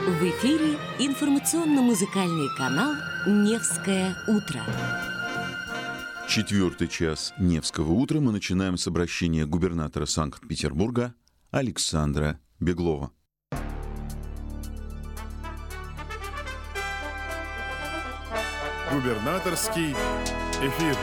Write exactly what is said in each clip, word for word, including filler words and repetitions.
В эфире информационно-музыкальный канал «Невское утро». Четвертый час «Невского утра» мы начинаем с обращения губернатора Санкт-Петербурга Александра Беглова. Губернаторский эфир.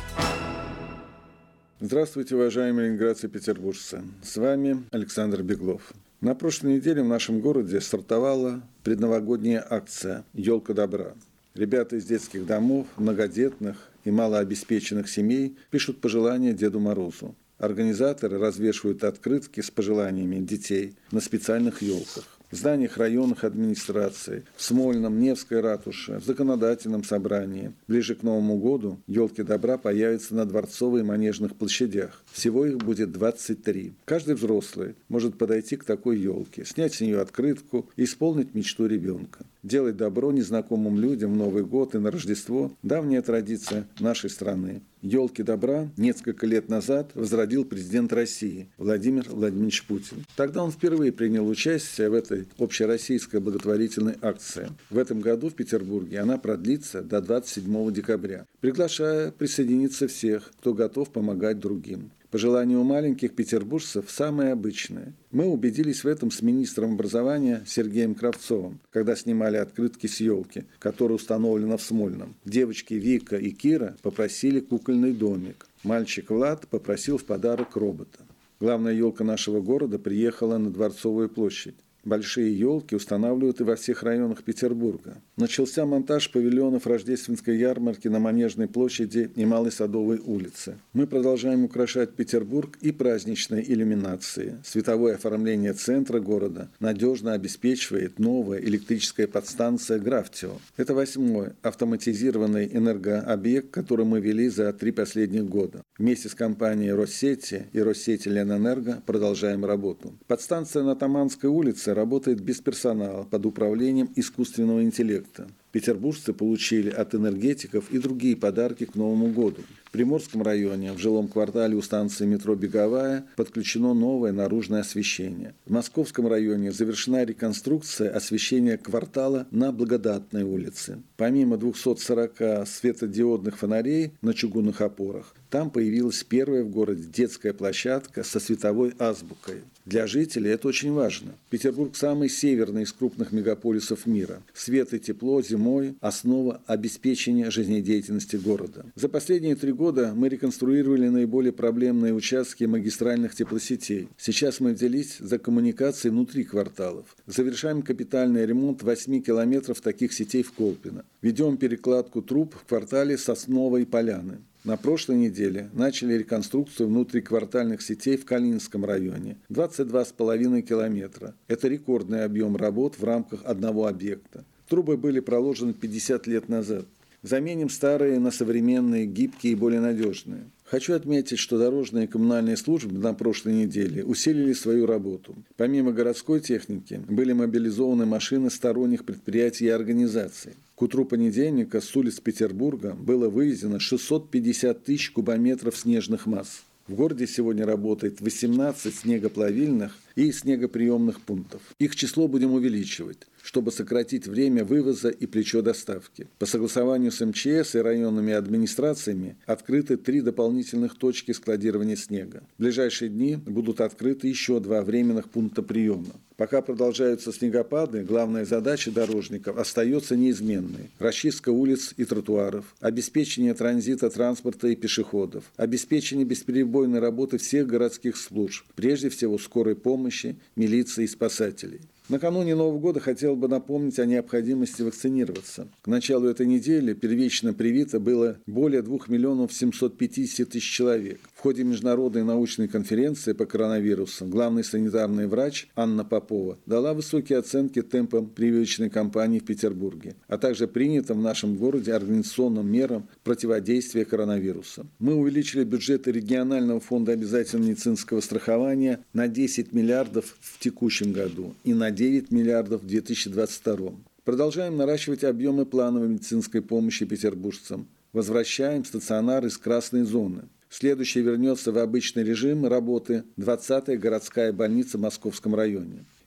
Здравствуйте, уважаемые ленинградцы и петербуржцы. С вами Александр Беглов. На прошлой неделе в нашем городе стартовала предновогодняя акция «Елка добра». Ребята из детских домов, многодетных и малообеспеченных семей пишут пожелания Деду Морозу. Организаторы развешивают открытки с пожеланиями детей на специальных елках. В зданиях районных администраций, в Смольном, Невской ратуше, в законодательном собрании. Ближе к Новому году елки добра появятся на Дворцовой и Манежных площадях. Всего их будет двадцать три. Каждый взрослый может подойти к такой елке, снять с нее открытку и исполнить мечту ребенка. Делать добро незнакомым людям в Новый год и на Рождество – давняя традиция нашей страны. Елки добра несколько лет назад возродил президент России Владимир Владимирович Путин. Тогда он впервые принял участие в этой общероссийской благотворительной акции. В этом году в Петербурге она продлится до двадцать седьмого декабря, приглашая присоединиться всех, кто готов помогать другим. Пожелания у маленьких петербуржцев самые обычные. Мы убедились в этом с министром образования Сергеем Кравцовым, когда снимали открытки с елки, которая установлена в Смольном. Девочки Вика и Кира попросили кукольный домик. Мальчик Влад попросил в подарок робота. Главная елка нашего города приехала на Дворцовую площадь. Большие елки устанавливают и во всех районах Петербурга. Начался монтаж павильонов рождественской ярмарки на Манежной площади и Малой Садовой улице. Мы продолжаем украшать Петербург и праздничной иллюминацией. Световое оформление центра города надежно обеспечивает новая электрическая подстанция «Графтио». Это восьмой автоматизированный энергообъект, который мы вели за три последних года. Вместе с компанией «Россети» и «Россети Ленэнерго» продолжаем работу. Подстанция на Таманской улице работает без персонала под управлением искусственного интеллекта. Петербуржцы получили от энергетиков и другие подарки к Новому году. В Приморском районе, в жилом квартале у станции метро «Беговая» подключено новое наружное освещение. В Московском районе завершена реконструкция освещения квартала на Благодатной улице. Помимо двухсот сорока светодиодных фонарей на чугунных опорах, там появилась первая в городе детская площадка со световой азбукой. Для жителей это очень важно. Петербург – самый северный из крупных мегаполисов мира. Свет и тепло зимой – основа обеспечения жизнедеятельности города. За последние три года мы реконструировали наиболее проблемные участки магистральных теплосетей. Сейчас мы взялись за коммуникации внутри кварталов. Завершаем капитальный ремонт восьми километров таких сетей в Колпино. Ведем перекладку труб в квартале Сосновой Поляны. На прошлой неделе начали реконструкцию внутриквартальных сетей в Калининском районе. двадцать два с половиной километра. Это рекордный объем работ в рамках одного объекта. Трубы были проложены пятьдесят лет назад. Заменим старые на современные, гибкие и более надежные. Хочу отметить, что дорожные и коммунальные службы на прошлой неделе усилили свою работу. Помимо городской техники, были мобилизованы машины сторонних предприятий и организаций. К утру понедельника с улиц Петербурга было вывезено шестьсот пятьдесят тысяч кубометров снежных масс. В городе сегодня работает восемнадцать снегоплавильных и снегоприемных пунктов. Их число будем увеличивать, чтобы сократить время вывоза и плечо доставки. По согласованию с эм че эс и районными администрациями открыты три дополнительных точки складирования снега. В ближайшие дни будут открыты еще два временных пункта приема. Пока продолжаются снегопады, главная задача дорожников остается неизменной. Расчистка улиц и тротуаров, обеспечение транзита транспорта и пешеходов, обеспечение бесперебойной работы всех городских служб, прежде всего скорой помощи, милиции и спасателей. Накануне Нового года хотел бы напомнить о необходимости вакцинироваться. К началу этой недели первично привито было более двух миллионов семьсот пятьдесят тысяч человек. В ходе международной научной конференции по коронавирусу главный санитарный врач Анна Попова дала высокие оценки темпам прививочной кампании в Петербурге, а также принятым в нашем городе организационным мерам противодействия коронавирусу. Мы увеличили бюджеты регионального фонда обязательного медицинского страхования на десять миллиардов в текущем году и на девять миллиардов в две тысячи двадцать втором. Продолжаем наращивать объемы плановой медицинской помощи петербуржцам. Возвращаем стационар из красной зоны. Следующий вернется в обычный режим работы двадцатая городская больница в Московском районе.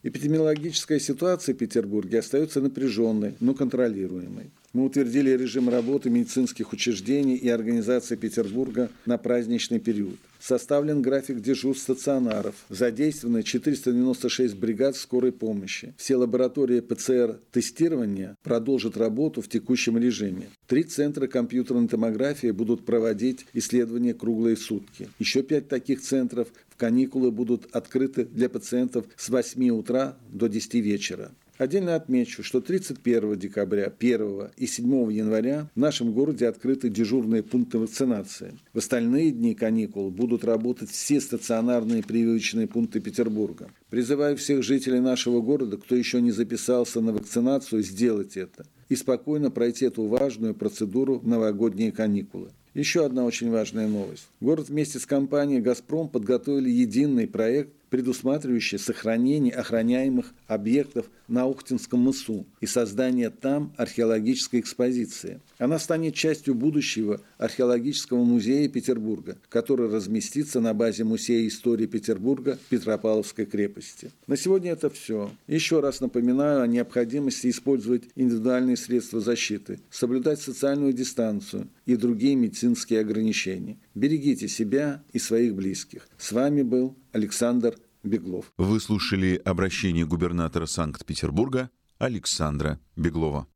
Эпидемиологическая ситуация в Петербурге остается напряженной, но контролируемой. Мы утвердили режим работы медицинских учреждений и организации Петербурга на праздничный период. Составлен график дежурств стационаров. Задействованы четыреста девяносто шесть бригад скорой помощи. Все лаборатории ПЦР-тестирования продолжат работу в текущем режиме. Три центра компьютерной томографии будут проводить исследования круглые сутки. Еще пять таких центров в каникулы будут открыты для пациентов с восьми утра до десяти вечера. Отдельно отмечу, что тридцать первого декабря, первого и седьмого января в нашем городе открыты дежурные пункты вакцинации. В остальные дни каникул будут работать все стационарные прививочные пункты Петербурга. Призываю всех жителей нашего города, кто еще не записался на вакцинацию, сделать это и спокойно пройти эту важную процедуру в новогодние каникулы. Еще одна очень важная новость. Город вместе с компанией «Газпром» подготовили единый проект, предусматривающий сохранение охраняемых объектов на Охтинском мысу и создание там археологической экспозиции. Она станет частью будущего археологического музея Петербурга, который разместится на базе Музея истории Петербурга в Петропавловской крепости. На сегодня это все. Еще раз напоминаю о необходимости использовать индивидуальные средства защиты, соблюдать социальную дистанцию и другие медицинские ограничения. Берегите себя и своих близких. С вами был Александр Беглов. Вы слушали обращение губернатора Санкт-Петербурга Александра Беглова.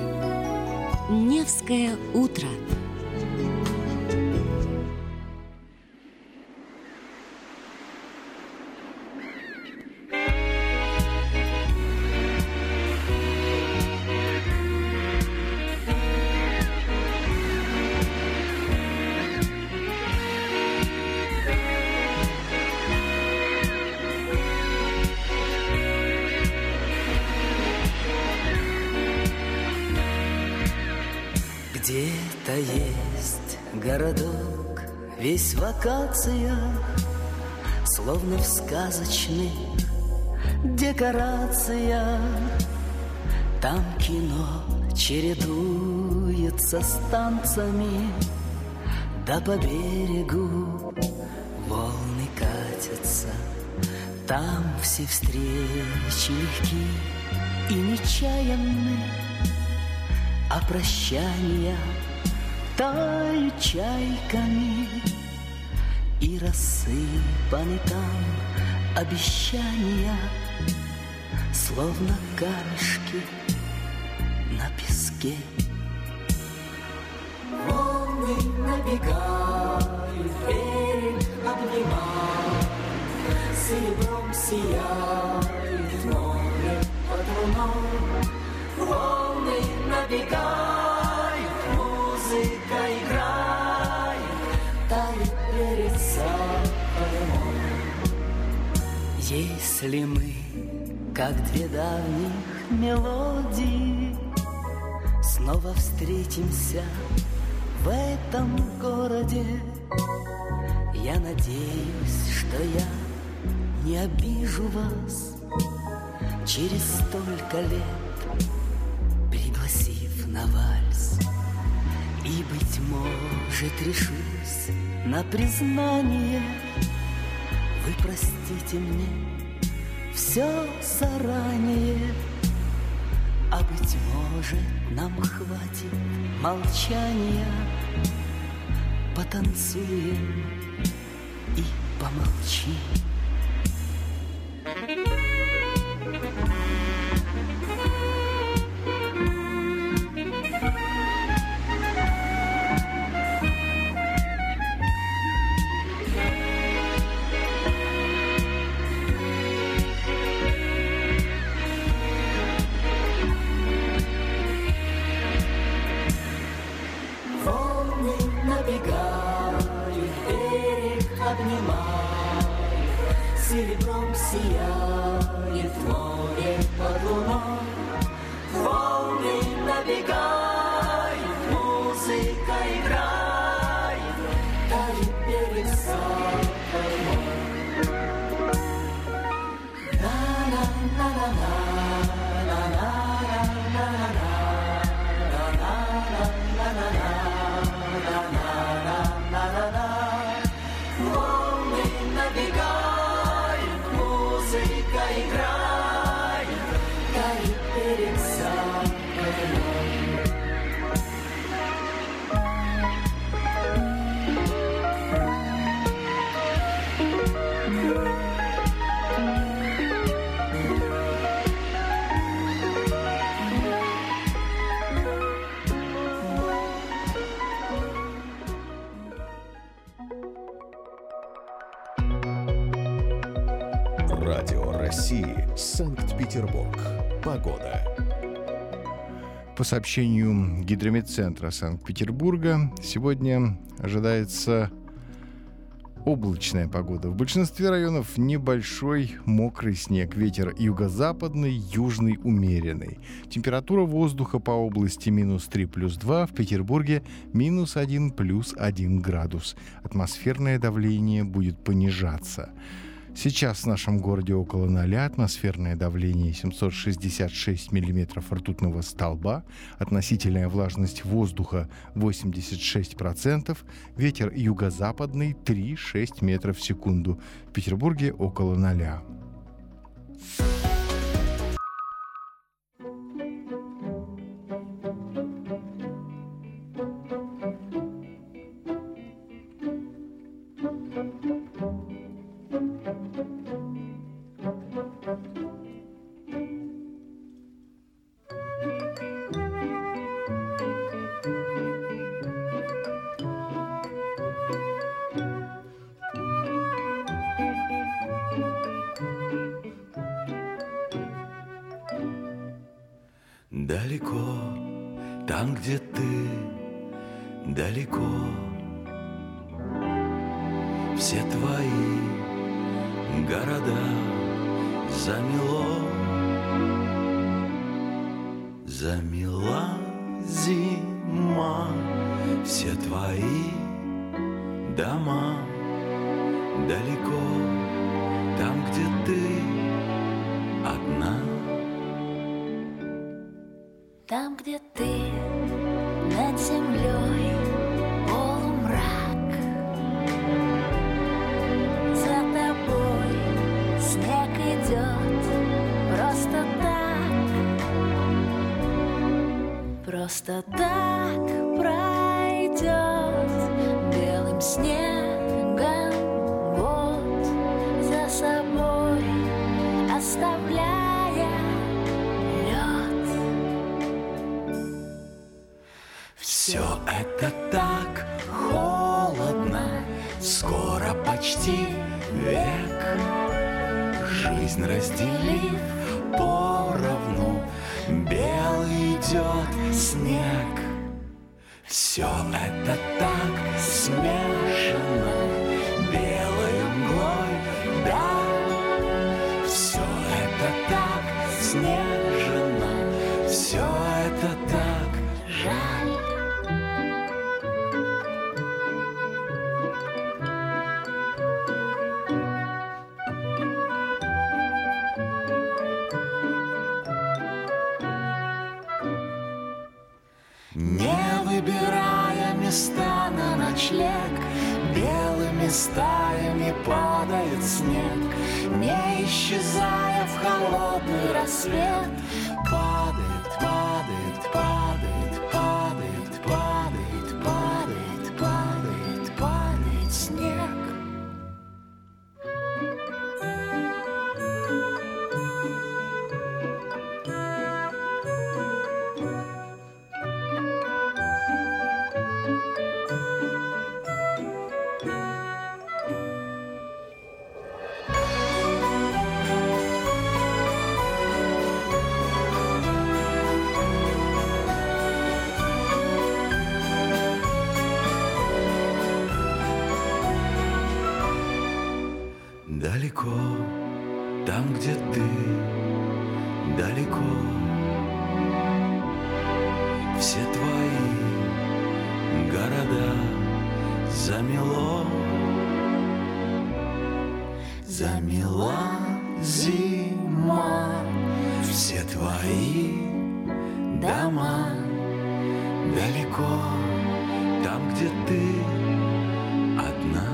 Невское утро. Где-то есть городок, весь в акациях, словно в сказочных декорациях. Там кино чередуется с танцами, да по берегу волны катятся. Там все встречи легки и нечаянны, а прощания тают чайками, и рассыпаны там обещания, словно камешки на песке. Волны набегают, берег обнимают, серебром сияет море под луной. Волны набегают, музыка играет, тает берег за кормой. Если мы, как две давних мелодии, снова встретимся в этом городе, я надеюсь, что я не обижу вас через столько лет, пригласив на вальс. И, быть может, решусь на признание. Вы простите мне все заранее, а, быть может, нам хватит молчания. Потанцуем и помолчим. Серебром сияет море под луной. Волны набегают, музыка играет, тает берег за кормой. Волны набегают, музыка Санкт-Петербург. Погода. По сообщению Гидрометцентра Санкт-Петербурга, сегодня ожидается облачная погода. В большинстве районов небольшой мокрый снег. Ветер юго-западный, южный умеренный. Температура воздуха по области минус три плюс два, в Петербурге минус один плюс один градус. Атмосферное давление будет понижаться. Сейчас в нашем городе около ноля, атмосферное давление семьсот шестьдесят шесть миллиметров ртутного столба, относительная влажность воздуха восемьдесят шесть процентов, ветер юго-западный три-шесть метров в секунду. В Петербурге около ноля. Далеко, там, где ты, далеко, все твои города замело, замела зима, все твои дома далеко, там, где ты одна. Там, где ты над землей полумрак, за тобой снег идет просто так, просто так пройдет белым снегом год, за собой оставляя все это так холодно, скоро почти век. Жизнь разделив поровну, белый идет снег. Все это так смешано, белой мглой, да. Все это так снежно, все это так жаль. Выбирая места на ночлег, белыми стаями падает снег, не исчезая в холодный рассвет. Падает, падает, падает, падает, падает, падает, падает, падает снег. Далеко, там, где ты, далеко, все твои города замело, замела зима, все твои дома далеко, там, где ты одна.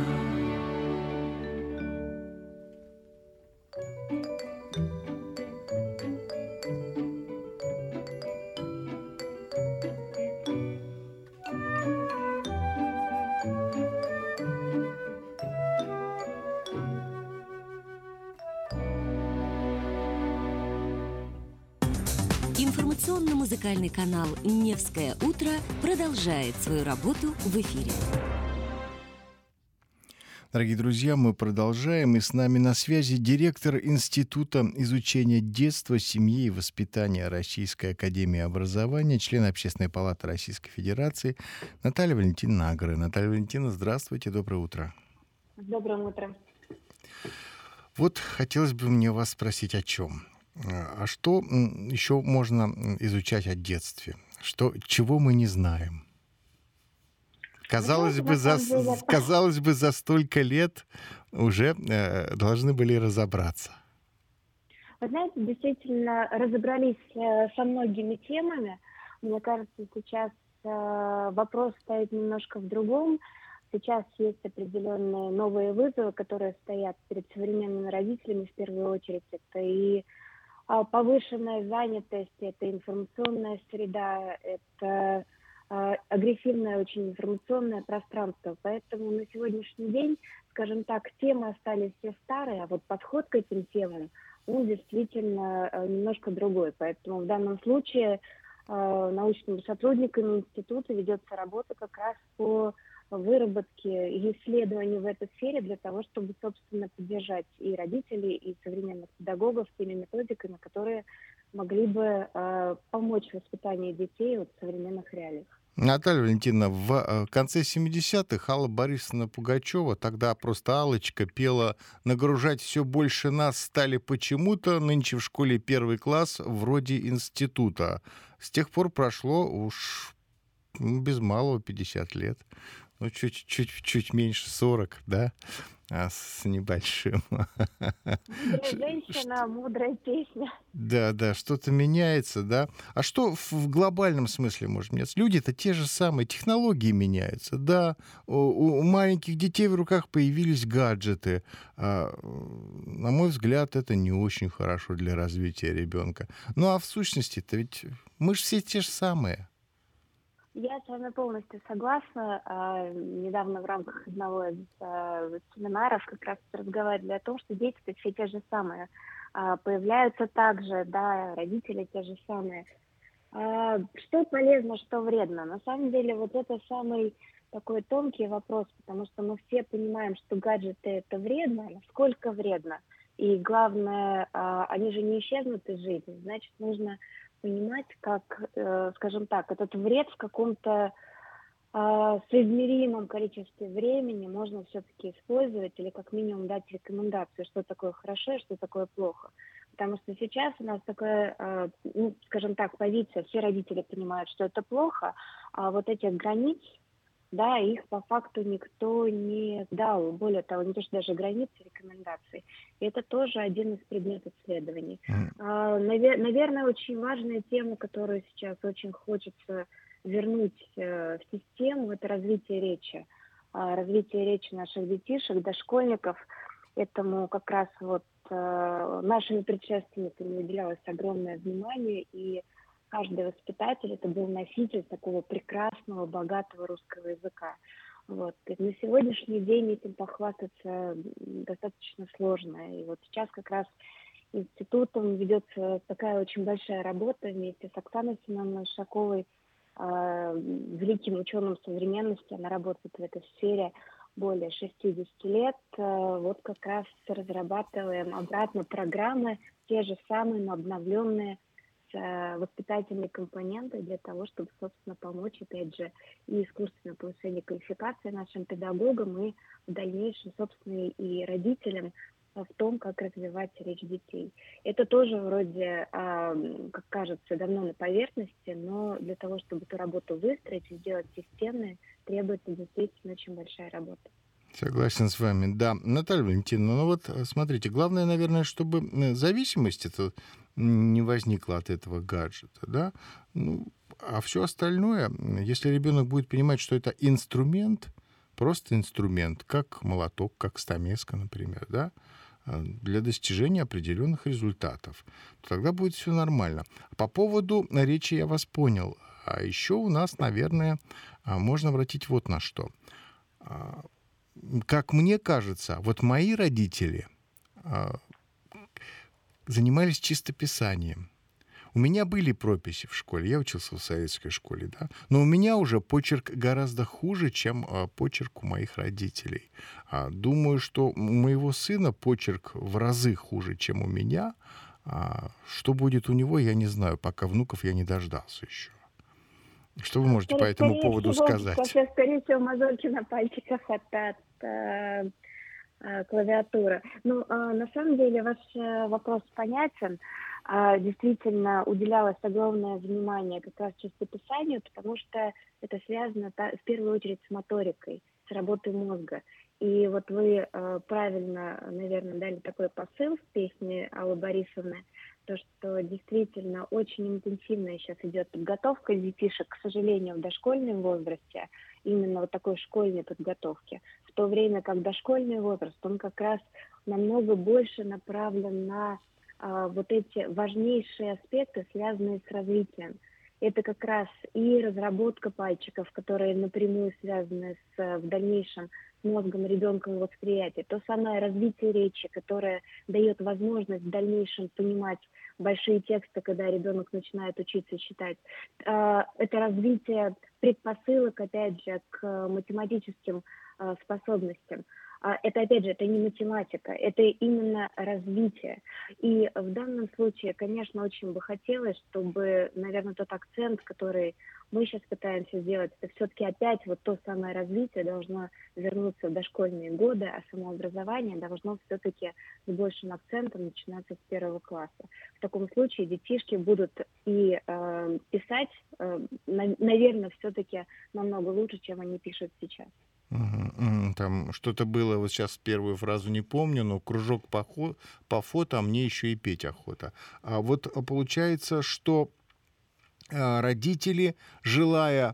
Информационно-музыкальный канал «Невское утро» продолжает свою работу в эфире. Дорогие друзья, мы продолжаем, и с нами на связи директор Института изучения детства, семьи и воспитания Российской академии образования, член Общественной палаты Российской Федерации Наталья Валентиновна Агре. Наталья Валентиновна, здравствуйте, доброе утро. Доброе утро. Вот хотелось бы мне вас спросить о чем. А что еще можно изучать о детстве? Что, чего мы не знаем? Казалось бы, за, казалось бы, за столько лет уже э, должны были разобраться. Вы знаете, действительно разобрались э, со многими темами. Мне кажется, сейчас э, вопрос стоит немножко в другом. Сейчас есть определенные новые вызовы, которые стоят перед современными родителями в первую очередь. Это и э, повышенная занятость, это информационная среда, это агрессивное очень информационное пространство. Поэтому на сегодняшний день, скажем так, темы остались все старые, а вот подход к этим темам, он действительно немножко другой. Поэтому в данном случае научными сотрудниками института ведется работа как раз по выработке и исследованию в этой сфере для того, чтобы, собственно, поддержать и родителей, и современных педагогов теми методиками, которые могли бы помочь в воспитании детей в современных реалиях. Наталья Валентиновна, в конце семидесятых Алла Борисовна Пугачева, тогда просто Аллочка, пела «Нагружать все больше нас стали почему-то, нынче в школе первый класс, вроде института». С тех пор прошло уж без малого пятьдесят лет. Ну, чуть-чуть меньше сорок, да? А с небольшим. Мудрая женщина, мудрая песня. Да, да, что-то меняется, да. А что в глобальном смысле может меняться? Люди-то те же самые, технологии меняются, да. У, у маленьких детей в руках появились гаджеты. А, на мой взгляд, это не очень хорошо для развития ребенка. Ну, а в сущности-то ведь мы же все те же самые. Я с вами полностью согласна. Недавно в рамках одного из семинаров как раз разговаривали о том, что дети-то все те же самые. Появляются также, да, родители те же самые. Что полезно, что вредно? На самом деле вот это самый такой тонкий вопрос, потому что мы все понимаем, что гаджеты это вредно, насколько вредно. И главное, они же не исчезнут из жизни, значит, нужно понимать, как, э, скажем так, этот вред в каком-то э, соизмеримом количестве времени можно все-таки использовать или как минимум дать рекомендацию, что такое хорошо и что такое плохо. Потому что сейчас у нас такая, э, ну, скажем так, позиция, все родители понимают, что это плохо, а вот этих границ, да, их по факту никто не дал, более того, не то что даже границы, рекомендаций. И это тоже один из предметов исследований. Mm. А, навер- наверное, очень важная тема, которую сейчас очень хочется вернуть э, в систему, это развитие речи. А, развитие речи наших детишек, дошкольников. Этому как раз вот э, нашими предшественниками уделялось огромное внимание, и каждый воспитатель это был носитель такого прекрасного, богатого русского языка. Вот. И на сегодняшний день этим похвастаться достаточно сложно. И вот сейчас как раз институтом ведется такая очень большая работа вместе с Оксаной Семеновной Ушаковой, э, великим ученым современности. Она работает в этой сфере более шестьдесят лет. Э, вот как раз разрабатываем обратно программы, те же самые, но обновленные, воспитательные компоненты для того, чтобы, собственно, помочь, опять же, и искусственное повышение квалификации нашим педагогам, и в дальнейшем, собственно, и родителям в том, как развивать речь детей. Это тоже вроде, как кажется, давно на поверхности, но для того, чтобы эту работу выстроить и сделать системной, требуется действительно очень большая работа. Согласен с вами, да. Наталья Валентиновна, ну вот смотрите, главное, наверное, чтобы зависимость это не возникла от этого гаджета, да, ну, а все остальное, если ребенок будет понимать, что это инструмент, просто инструмент, как молоток, как стамеска, например, да, для достижения определенных результатов, то тогда будет все нормально. По поводу речи я вас понял. А еще у нас, наверное, можно обратить вот на что. Как мне кажется, вот мои родители занимались чистописанием. У меня были прописи в школе, я учился в советской школе, да, но у меня уже почерк гораздо хуже, чем а, почерк у моих родителей. А, думаю, что у моего сына почерк в разы хуже, чем у меня. А, что будет у него, я не знаю, пока внуков я не дождался еще. Что вы можете по этому Скорее поводу всего, сказать? Скорее, скорее всего, мозольки на пальчиках от, от э, э, клавиатуры. Ну, э, на самом деле, ваш э, вопрос понятен. Э, действительно, уделялось огромное внимание как раз чистописанию, потому что это связано та, в первую очередь с моторикой, с работой мозга. И вот вы э, правильно, наверное, дали такой посыл в песне Аллы Борисовны, то, что действительно очень интенсивная сейчас идет подготовка детишек, к сожалению, в дошкольном возрасте, именно вот такой школьной подготовки, в то время как дошкольный возраст, он как раз намного больше направлен на а, вот эти важнейшие аспекты, связанные с развитием. Это как раз и разработка пальчиков, которые напрямую связаны с, в дальнейшем с мозгом ребенка и восприятием. То самое развитие речи, которое дает возможность в дальнейшем понимать большие тексты, когда ребенок начинает учиться читать. Это развитие предпосылок, опять же, к математическим способностям. Это, опять же, это не математика, это именно развитие. И в данном случае, конечно, очень бы хотелось, чтобы, наверное, тот акцент, который мы сейчас пытаемся сделать, это все-таки опять вот то самое развитие должно вернуться в дошкольные годы, а самообразование должно все-таки с большим акцентом начинаться с первого класса. В таком случае детишки будут и э, писать, э, на, наверное, все-таки намного лучше, чем они пишут сейчас. Там что-то было, вот сейчас первую фразу не помню, но кружок по, хо- по фото, а мне еще и петь охота. А вот получается, что а, родители, желая,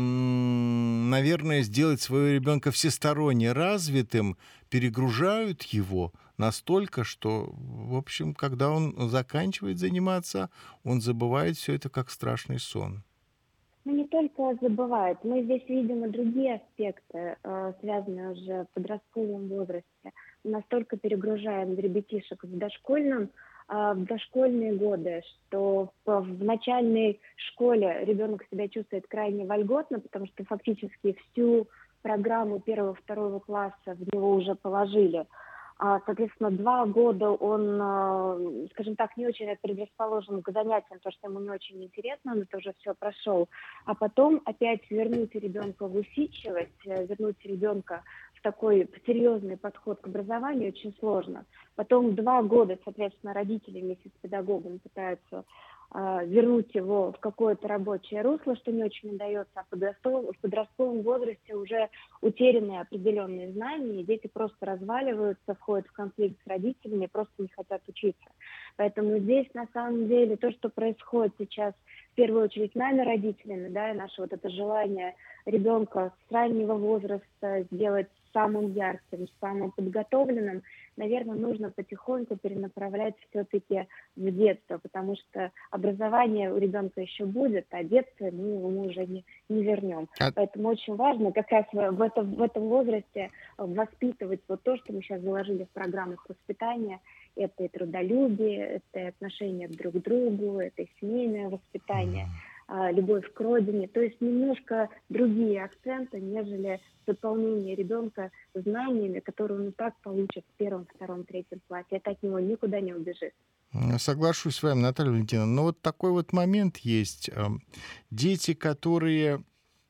м, наверное, сделать своего ребенка всесторонне развитым, перегружают его настолько, что, в общем, когда он заканчивает заниматься, он забывает все это как страшный сон. Ну, не только забывают. Мы здесь видим и другие аспекты, э, связанные уже в подростковом возрасте. Настолько перегружаем ребятишек в дошкольном, э, в дошкольные годы, что в, в начальной школе ребенок себя чувствует крайне вольготно, потому что фактически всю программу первого-второго класса в него уже положили. Соответственно, два года он, скажем так, не очень предрасположен к занятиям, потому что ему не очень интересно, он это уже все прошел. А потом опять вернуть ребенка в усидчивость, вернуть ребенка в такой серьезный подход к образованию очень сложно. Потом два года, соответственно, родители вместе с педагогом пытаются вернуть его в какое-то рабочее русло, что не очень удается, а в подростковом, в подростковом возрасте уже утеряны определенные знания, и дети просто разваливаются, входят в конфликт с родителями, просто не хотят учиться. Поэтому здесь, на самом деле, то, что происходит сейчас, в первую очередь, нами, родителями, да, и наше вот это желание ребенка с раннего возраста сделать самым ярким, самым подготовленным, наверное, нужно потихоньку перенаправлять все-таки в детство, потому что образование у ребенка еще будет, а детство ну, мы уже не, не вернем. А... Поэтому очень важно как раз в, в, этом, в этом возрасте воспитывать вот то, что мы сейчас заложили в программах воспитания. Это и трудолюбие, это и отношение друг к другу, это и семейное воспитание, любовь к родине. То есть немножко другие акценты, нежели заполнение ребенка знаниями, которые он и так получит в первом, втором, третьем классе. Это от него никуда не убежит. Соглашусь с вами, Наталья Валентиновна. Но вот такой вот момент есть. Дети, которые,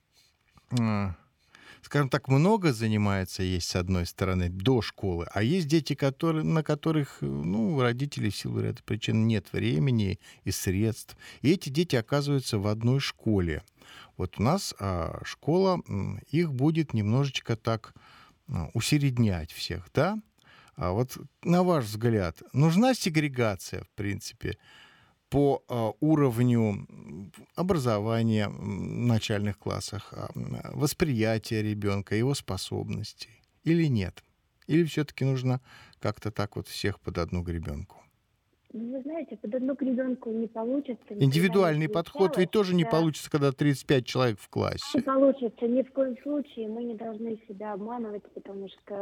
скажем так, много занимаются, есть с одной стороны, до школы, а есть дети, которые, на которых ну, у родителей в силу ряда причин нет времени и средств. И эти дети оказываются в одной школе. Вот у нас а, школа, их будет немножечко так а, усереднять всех, да? А вот на ваш взгляд, нужна сегрегация, в принципе, по а, уровню образования в начальных классах, а, восприятия ребенка, его способностей, или нет? Или все-таки нужно как-то так вот всех под одну гребенку? Вы знаете, под одну ребенку не получится. Индивидуальный подход ведь тоже не да. получится, когда тридцать пять человек в классе. Не получится. Ни в коем случае мы не должны себя обманывать, потому что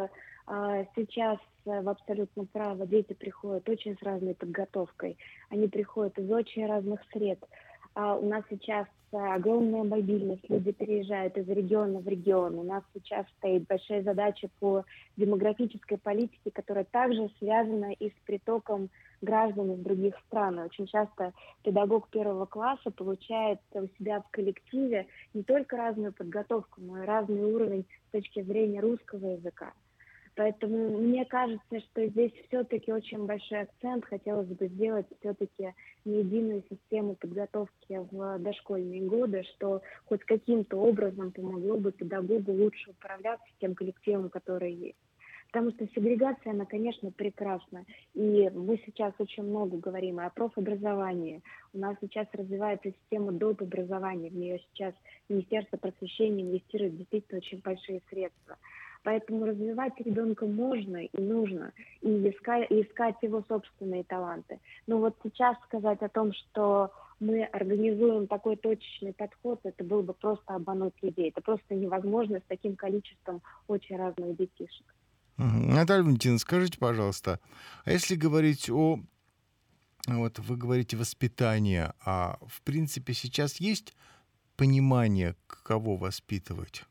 А, Сейчас э, вы абсолютно правы, дети приходят очень с разной подготовкой, они приходят из очень разных сред. А, У нас сейчас э, огромная мобильность, люди переезжают из региона в регион. У нас сейчас стоит большая задача по демографической политике, которая также связана и с притоком граждан из других стран. И очень часто педагог первого класса получает у себя в коллективе не только разную подготовку, но и разный уровень с точки зрения русского языка. Поэтому мне кажется, что здесь все-таки очень большой акцент хотелось бы сделать все-таки на единую систему подготовки в дошкольные годы, что хоть каким-то образом помогло бы педагогу лучше управляться с тем коллективом, который есть. Потому что сегрегация, она, конечно, прекрасна. И мы сейчас очень много говорим и о профобразовании. У нас сейчас развивается система доп. Образования. В нее сейчас Министерство просвещения инвестирует действительно очень большие средства. Поэтому развивать ребенка можно и нужно, и искать, и искать его собственные таланты. Но вот сейчас сказать о том, что мы организуем такой точечный подход, это было бы просто обмануть людей. Это просто невозможно с таким количеством очень разных детишек. Мгм. Наталья Валентиновна, скажите, пожалуйста, а если говорить о, вот вы говорите, воспитание, а в принципе сейчас есть понимание, кого воспитывать?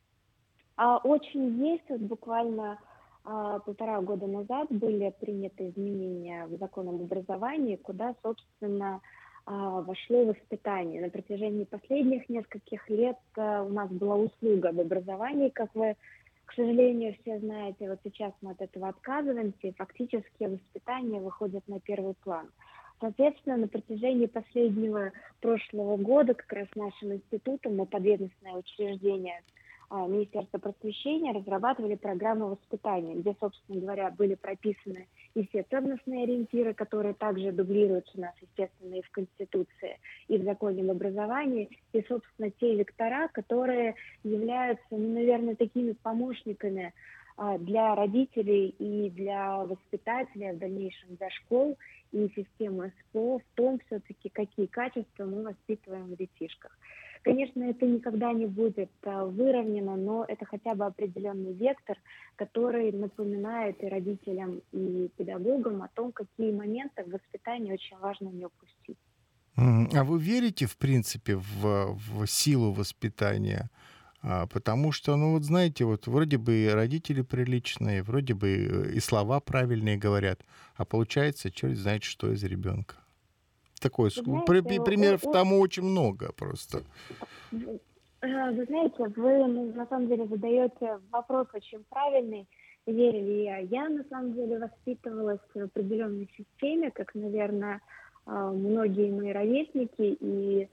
А очень есть, вот буквально а, полтора года назад были приняты изменения в закон об образовании, куда, собственно, а, вошло воспитание. На протяжении последних нескольких лет а, у нас была услуга об образовании, как вы, к сожалению, все знаете. Вот сейчас мы от этого отказываемся, и фактически воспитание выходит на первый план. Соответственно, на протяжении последнего прошлого года как раз нашим институтом, мы подведомственное учреждение а, Министерства просвещения, разрабатывали программу воспитания, где, собственно говоря, были прописаны и все ценностные ориентиры, которые также дублируются у нас, естественно, и в Конституции, и в законе об образовании, и, собственно, те вектора, которые являются, ну, наверное, такими помощниками а, для родителей и для воспитателей, а в дальнейшем для школ и системы СПО в том все-таки, какие качества мы воспитываем в детишках. Конечно, это никогда не будет а, выровнено, но это хотя бы определенный вектор, который напоминает и родителям, и педагогам о том, какие моменты в воспитании очень важно не упустить. Мгм. А вы верите, в принципе, в, в силу воспитания? А, потому что, ну вот знаете, вот вроде бы и родители приличные, вроде бы и и слова правильные говорят, а получается, черт знает, что из ребенка. Такой, Вы с- знаете, при- при- о- примеров о- тому очень много просто. Вы э, вы знаете, вы ну, на самом деле задаете вопрос очень правильный. Верю ли я? Я на самом деле воспитывалась в определенной системе, как, наверное, а, многие мои ровесники. И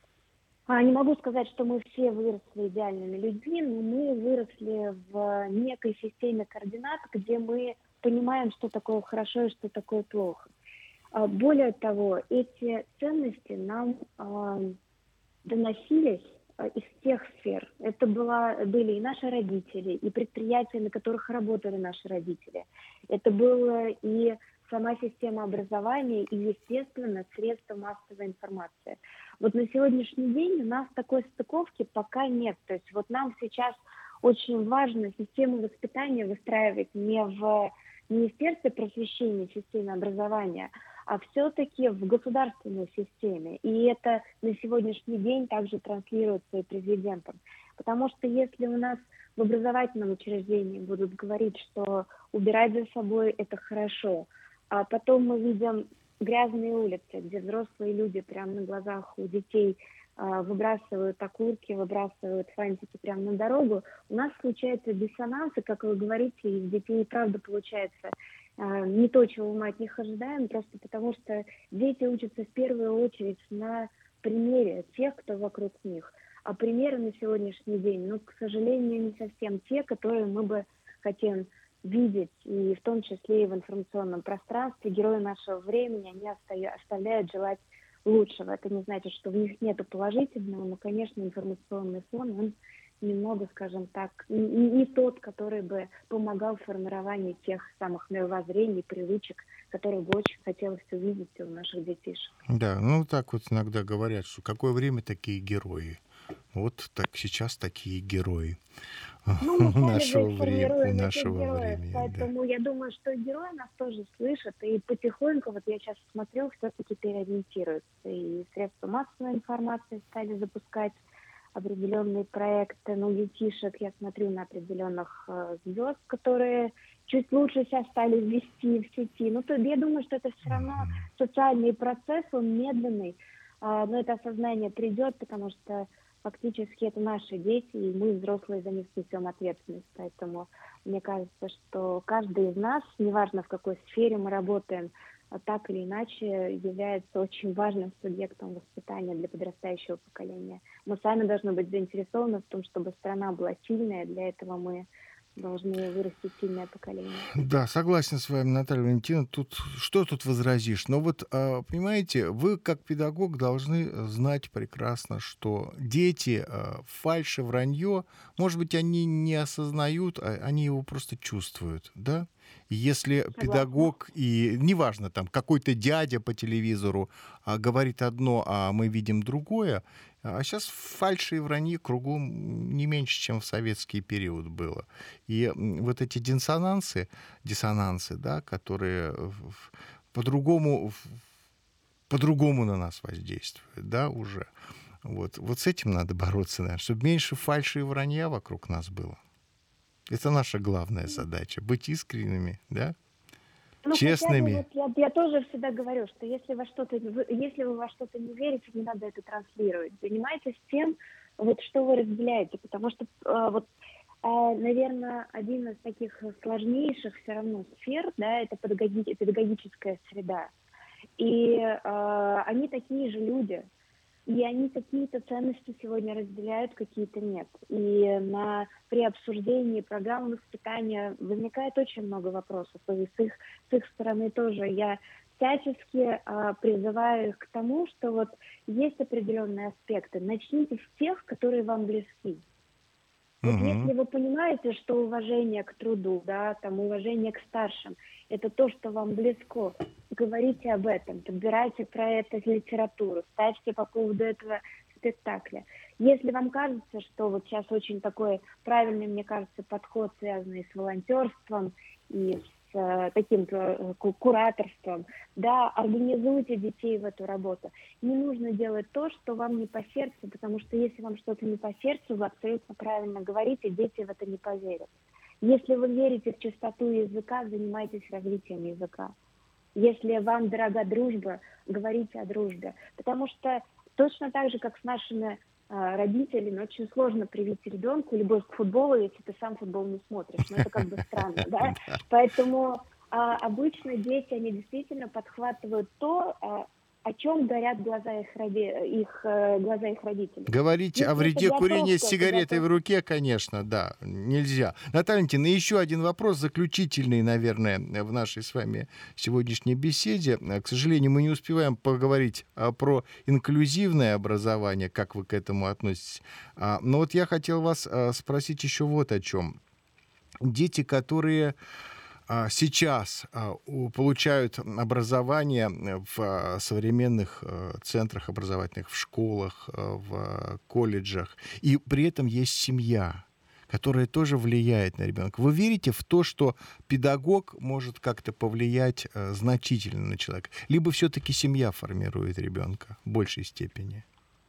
а, не могу сказать, что мы все выросли идеальными людьми, но мы выросли в некой системе координат, где мы понимаем, что такое хорошо и что такое плохо. А, Более того, эти ценности нам а, доносились а, из тех сфер. Это была, были и наши родители, и предприятия, на которых работали наши родители. Это была и сама система образования, и, естественно, средства массовой информации. Вот на сегодняшний день у нас такой стыковки пока нет. То есть вот нам сейчас очень важно систему воспитания выстраивать не в Министерстве просвещения, системе образования, а все-таки в государственной системе. И это на сегодняшний день также транслируется и президентом. Потому что если у нас в образовательном учреждении будут говорить, что убирать за собой это хорошо, а потом мы видим грязные улицы, где взрослые люди прямо на глазах у детей а, выбрасывают окурки, выбрасывают фантики прямо на дорогу, у нас случается диссонанс, и, как вы говорите, из детей правда получается а, не то, чего мы от них ожидаем, просто потому что дети учатся в первую очередь на примере тех, кто вокруг них. А примеры на сегодняшний день, ну, к сожалению, не совсем те, которые мы бы хотели видеть, и в том числе и в информационном пространстве. Герои нашего времени, они оста- оставляют желать лучшего. Это не значит, что в них нет положительного, но, конечно, информационный фон, он немного, скажем так, не, не тот, который бы помогал в формировании тех самых мировоззрений, привычек, которые бы очень хотелось увидеть у наших детишек. Да, ну так вот иногда говорят, что какое время такие герои. Вот так сейчас такие герои Ну, мы у сами нашего же времени. У формируем этих нашего героев, времени, да. поэтому я думаю, что и герои нас тоже слышат, и потихоньку, вот я сейчас смотрю, все-таки переориентируются, и средства массовой информации стали запускать определенные проекты, ну, детишек, я смотрю на определенных э, звезд, которые чуть лучше себя стали вести в сети. Ну, то я думаю, что это все равно социальный процесс, он медленный, а, но это осознание придет, потому что фактически это наши дети, и мы, взрослые, за них несем ответственность. Поэтому мне кажется, что каждый из нас, неважно в какой сфере мы работаем, так или иначе является очень важным субъектом воспитания для подрастающего поколения. Мы сами должны быть заинтересованы в том, чтобы страна была сильная, для этого мы должны вырастить сильное поколение. Да, согласен с вами, Наталья Валентиновна. Тут что тут возразишь? Но вот, а, понимаете, вы как педагог должны знать прекрасно, что дети а, фальшь и вранье, может быть, они не осознают, а они его просто чувствуют, да? И если Согласна. педагог, и неважно, там, какой-то дядя по телевизору а, говорит одно, а мы видим другое, а сейчас фальши и вранье кругом не меньше, чем в советский период было. И м, вот эти диссонансы, диссонансы, да, которые в- в- по-другому, в- по-другому на нас воздействуют, да, уже. Вот, вот с этим надо бороться, наверное, чтобы меньше фальши и вранья вокруг нас было. Это наша главная задача — быть искренними, да, Ну, честными. хотя бы вот я, я тоже всегда говорю, что если во что-то, вы- если вы во что-то не верите, не надо это транслировать. Занимайтесь тем, вот что вы разделяете, потому что э, вот, наверное, один из таких сложнейших все равно сфер, да, это педагоги- педагогическая среда. И э, они такие же люди. И они какие-то ценности сегодня разделяют, какие-то нет. И на, при обсуждении программы воспитания возникает очень много вопросов. И с их, с их стороны тоже я всячески а, призываю их к тому, что вот есть определенные аспекты. Начните с тех, которые вам близки. Вот Мгм. если вы понимаете, что уважение к труду, да, там уважение к старшим, это то, что вам близко, говорите об этом, подбирайте про это литературу, ставьте по поводу этого спектакля. Если вам кажется, что вот сейчас очень такой правильный, мне кажется, подход, связанный с волонтерством и с э, таким э, ку- кураторством, да, организуйте детей в эту работу. Не нужно делать то, что вам не по сердцу, потому что если вам что-то не по сердцу, вы абсолютно правильно говорите, дети в это не поверят. Если вы верите в чистоту языка, занимайтесь развитием языка. Если вам дорога дружба, говорите о дружбе. Потому что точно так же, как с нашими а, родителями, очень сложно привить ребенку любовь к футболу, если ты сам футбол не смотришь. Ну, это как бы странно, да? Поэтому а, обычно дети, они действительно подхватывают то, а, о чем горят глаза их, роди... их, э, глаза их родителей. Говорить Если о это вреде курения с готовка, сигаретой в готовка. руке, конечно, да, нельзя. Наталья Валентиновна, еще один вопрос, заключительный, наверное, в нашей с вами сегодняшней беседе. К сожалению, мы не успеваем поговорить а, про инклюзивное образование, как вы к этому относитесь. А, но вот я хотел вас а, спросить еще вот о чем. Дети, которые а, сейчас а, у- получают образование в а, современных а, центрах образовательных, в школах, а, в а, колледжах, и при этом есть семья, которая тоже влияет на ребенка. Вы верите в то, что педагог может как-то повлиять а, значительно на человека? Либо все-таки семья формирует ребенка в большей степени?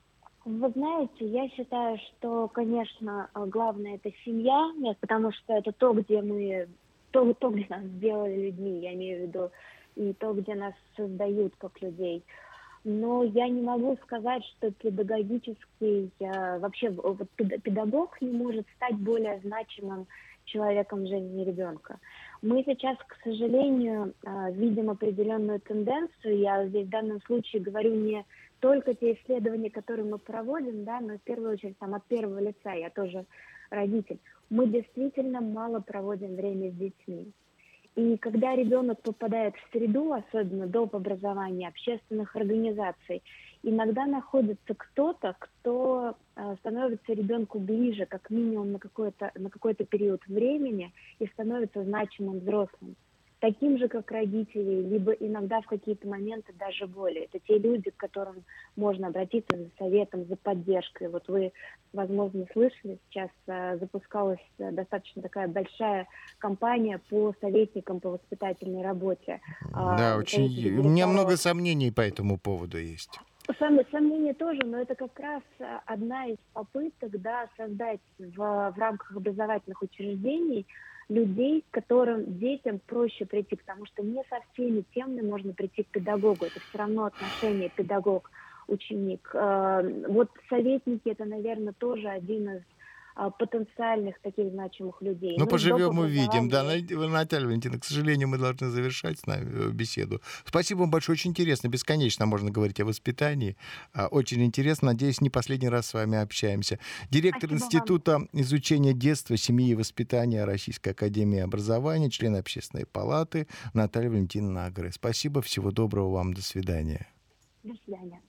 Вы знаете, я считаю, что, конечно, э, главное это семья, нет, потому что это то, где мы, то, то, где нас сделали людьми, я имею в виду, и то, где нас создают как людей. Но я не могу сказать, что педагогический, э, вообще в- вот пед- педагог не может стать более значимым человеком в жизни ребенка. Мы сейчас, к сожалению, э, видим определенную тенденцию. Я здесь в данном случае говорю не только те исследования, которые мы проводим, да, но в первую очередь там, от первого лица, я тоже родитель. Мы действительно мало проводим время с детьми. И когда ребенок попадает в среду, особенно доп. Образования, общественных организаций, иногда находится кто-то, кто э, становится ребенку ближе, как минимум на какой-то, на какой-то период времени, и становится значимым взрослым. таким же, как родители, либо иногда в какие-то моменты даже более. Это те люди, к которым можно обратиться за советом, за поддержкой. Вот вы, возможно, слышали, сейчас э, запускалась э, достаточно такая большая кампания по советникам по воспитательной работе. Да, А, очень. директора... У меня много сомнений по этому поводу есть. Сам, сомнения тоже, но это как раз одна из попыток, да, создать в, в рамках образовательных учреждений людей, к которым детям проще прийти, потому что не со всеми темами можно прийти к педагогу. Это все равно отношение педагог-ученик. Вот советники — это, наверное, тоже один из потенциальных таких значимых людей. Ну, ну поживем, увидим. Да, Наталья Валентиновна, к сожалению, мы должны завершать с нами беседу. Спасибо вам большое, очень интересно. Бесконечно можно говорить о воспитании. Очень интересно. Надеюсь, не последний раз с вами общаемся. Директор Спасибо Института вам. изучения детства, семьи и воспитания Российской академии образования, член Общественной палаты Наталья Валентиновна Агре. Спасибо, всего доброго вам, до свидания. До свидания.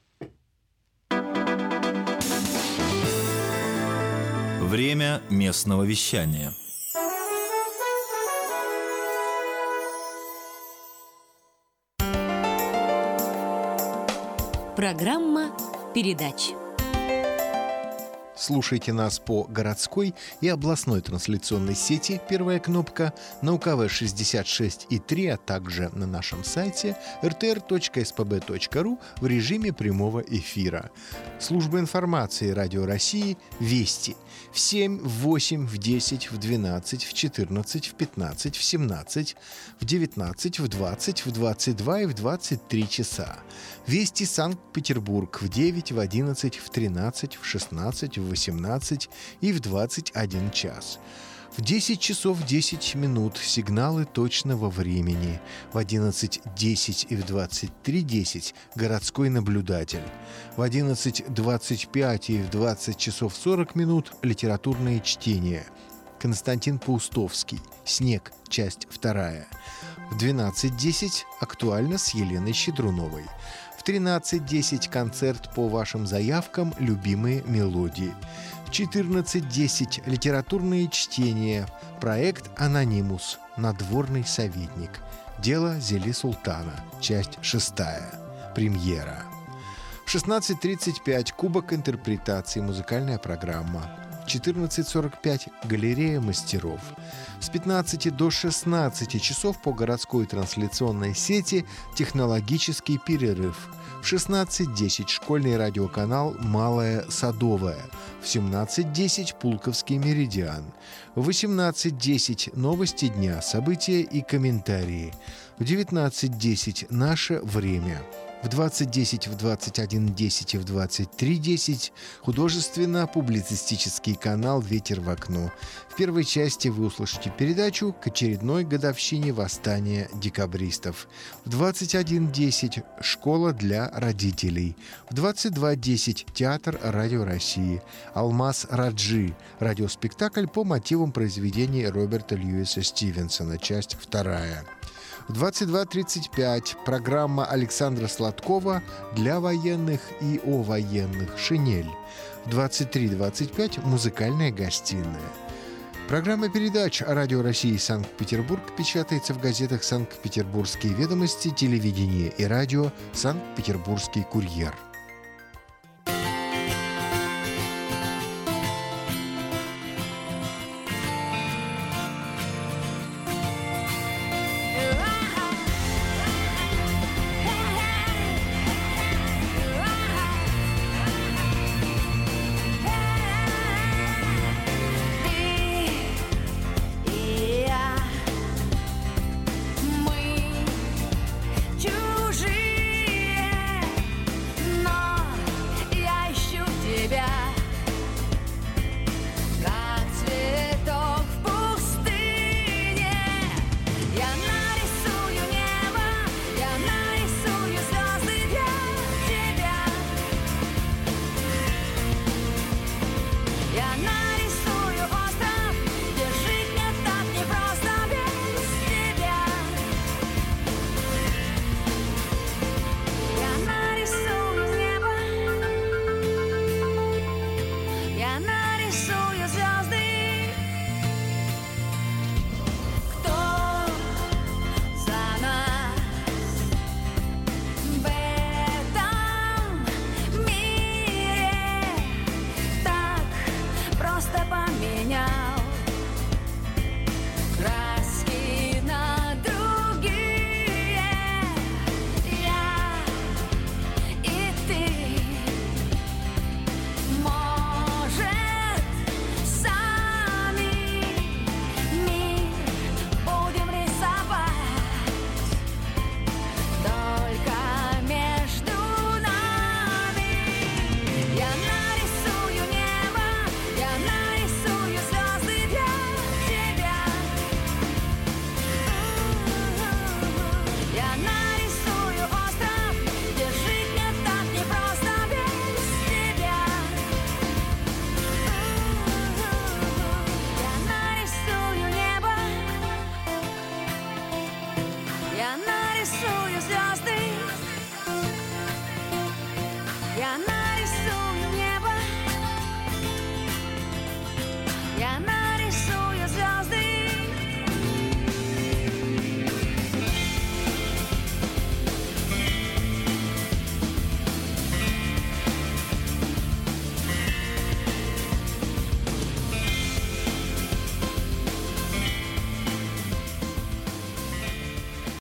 Время местного вещания. Программа передач. Слушайте нас по городской и областной трансляционной сети «Первая кнопка», на У К В шестьдесят шесть и три, а также на нашем сайте эр тэ эр точка эс пэ бэ точка ру в режиме прямого эфира. Служба информации Радио России «Вести» в семь, в восемь, в десять, в двенадцать, в четырнадцать, в пятнадцать, в семнадцать, в девятнадцать, в двадцать, в двадцать два и в двадцать три часа. «Вести Санкт-Петербург» в девять, в одиннадцать, в тринадцать, в шестнадцать, в восемнадцать и в двадцать один час. В десять часов десять минут сигналы точного времени. В одиннадцать десять и в двадцать три десять городской наблюдатель. В одиннадцать двадцать пять и в двадцать часов сорок минут литературное чтение. Константин Паустовский. «Снег», часть вторая. В двенадцать десять актуально с Еленой Щедруновой. В тринадцать десять концерт по вашим заявкам «Любимые мелодии». В четырнадцать десять литературные чтения. Проект «Анонимус. Надворный советник». Дело Зели Султана. Часть шестая. Премьера. В шестнадцать тридцать пять Кубок интерпретации. Музыкальная программа. В четырнадцать сорок пять галерея мастеров. С пятнадцати до шестнадцати часов по городской трансляционной сети технологический перерыв. В шестнадцать десять школьный радиоканал «Малая Садовая». В семнадцать десять Пулковский меридиан. В восемнадцать десять новости дня, события и комментарии. В девятнадцать десять наше время. В двадцать десять, в двадцать один десять и в двадцать три десять художественно-публицистический канал «Ветер в окно». В первой части вы услышите передачу к очередной годовщине восстания декабристов. В двадцать один десять «Школа для родителей». В двадцать два десять Театр Радио России. «Алмаз Раджи». Радиоспектакль по мотивам произведений Роберта Льюиса Стивенсона. Часть вторая. В двадцать два тридцать пять программа Александра Сладкова «Для военных и о военных. Шинель». В двадцать три двадцать пять музыкальная гостиная. Программа передач «Радио России Санкт-Петербург» печатается в газетах «Санкт-Петербургские ведомости», «Телевидение» и «Радио», «Санкт-Петербургский курьер».